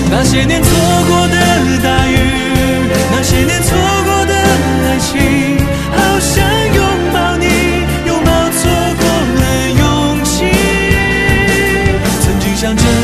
那些年错过的大雨，那些年错过的爱情，好想拥抱你，拥抱错过了勇气。曾经想着